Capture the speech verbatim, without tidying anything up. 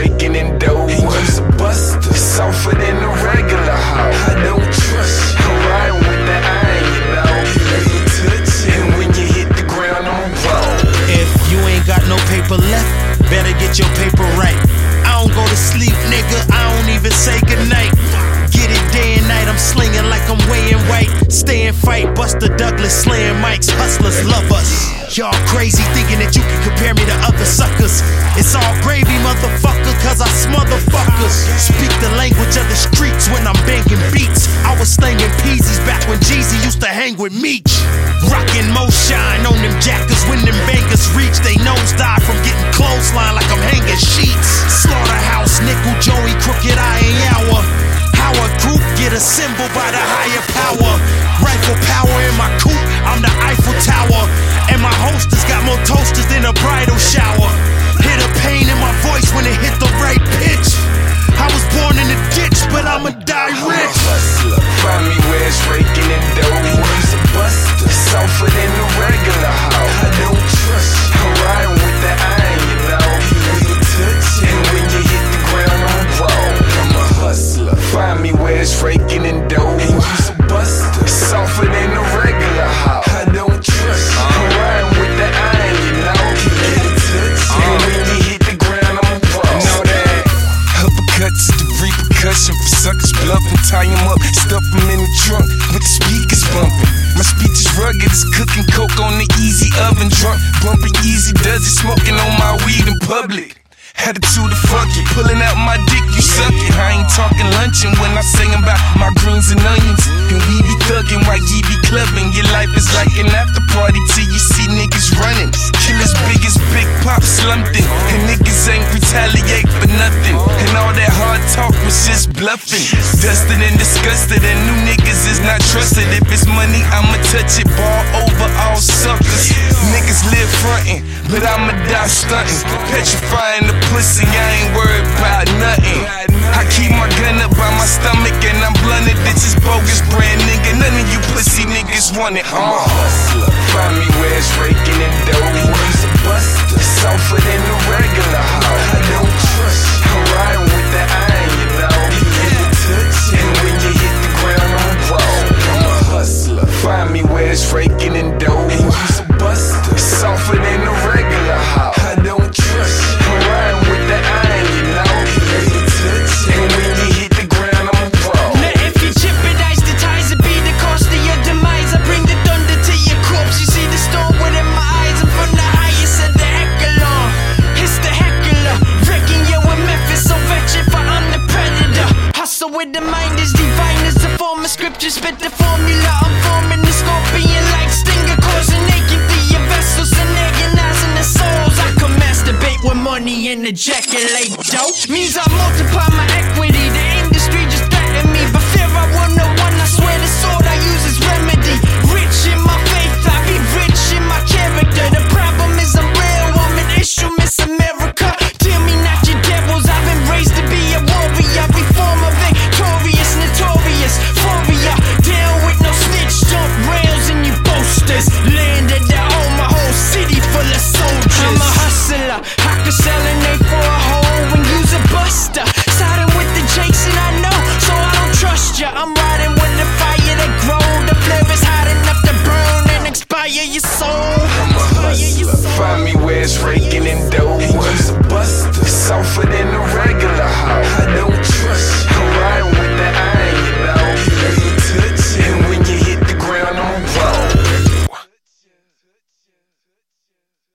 raking in dough. He was a buster, softer than a regular hoe. I don't trust you. I'm riding with that iron, you know. You touch it, and when you hit the ground, I'm roll. If you ain't got no paper left, better get your paper right. I don't go to sleep, nigga, I don't even say goodnight. Get it day and night, I'm slinging like I'm weighing white. Stay and fight, Buster Douglas, slaying mics, hustlers love us. Y'all crazy thinking that you can compare me to other suckers. It's all gravy, motherfucker, cause I smother fuckers. Speak the language of the streets when I'm banging beats. I was slanging peasies back when Jeezy used to hang with Meech. Rockin' Moshine on them jackers when them bangers reach. They nosedive from getting clothesline like I'm hanging sheets. Slaughterhouse, Nickel, Joey, Crooked Eye, and Yower. Our group get assembled by the higher power. Rifle power in my coupe, I'm the Eiffel Tower. And my hostess got more toasters than a bridal shower. Hear the pain in my voice when it hit the right pitch. I was born in the ditch, but I'ma die rich. Hustler, find me where it's raking in dough. He's a buster, softer than a regular hoe. I don't trust you. I'm riding with that iron, you know. You touch it, and when you hit the ground, I'm roll. I'm a hustler, find me where it's raking in dough. He's a buster, softer than a regular hoe. I don't trust you. I'm riding with that iron, you know. You touch it, and when you hit the ground, I'm roll. Know that uppercuts is the repercussion for suckers bluffing. Tie them up, stuff them in the trunk with the speakers bumping. My speech is rugged, it's cooking coke on the easy oven. Drunk, bumping easy, does it smoking on my weed in public. Attitude to fuck it, pulling out my dick, you suck it. I ain't talking luncheon when I sing about my greens and onions. And we be thugging while ye be clubbing. Your life is like an after party till you see niggas running. Killers big as Big Pop slumped it, and niggas ain't retaliate for nothing. And all that hard talk was just bluffing. Dusted and disgusted, and new niggas is not trusted. If it's money, I'ma touch it, ball over all suckers. Niggas live frontin', but I'ma die stuntin'. Petrifying the pussy, I ain't worried about nothing. I keep my gun up by my stomach and I'm blunted. This is bogus brand, nigga. None of you pussy niggas want it. I'm a hustler, find me where it's raking in dough. He's a buster, softer than a regular hoe. I don't trust you. I'm riding with that iron, you know. You touch it, and when you hit the ground, I'm roll. I'm a hustler, find me where it's raking in dough. He's a buster, softer than a regular hoe. I don't trust you. I'm riding with that iron, you know. You touch it, and when you hit the ground, I'm roll. Now if you jeopardize the ties, it be the cost of your demise. I bring the thunder to your corpse. You see the storm within my eyes. I'm from the highest of the echelon. It's the heckler, wrecking you in Memphis. So fetch if I'm the predator. Hustle with the mind is divine as the form of scripture. Spit the formula, I'm forming the scorpion like stinger, causing naked through your vessels and agonizing the souls. I can masturbate with money and ejaculate dope. Means I multiply my equity. The industry just threatened me, but fear I will no one. I swear the sword I use is remedy. Rich in my faith, I be rich in my character. The problem is I'm real, I'm an issue, Miss America. Tell me not your devils, I've been raised to be a warrior. Reformer, victorious, notorious, warrior. Down with no snitch, jump rails and you boasters. Landed at home, my whole city full of soldiers. I'm a hustler, I could sell an A for a hole and use a buster. Siding with the Jason I know, so I don't trust ya. I'm riding with the fire that grow. The flare is hot enough to burn and expire your soul. I'm a hustler, find me where it's raking in dough. He's a buster, softer than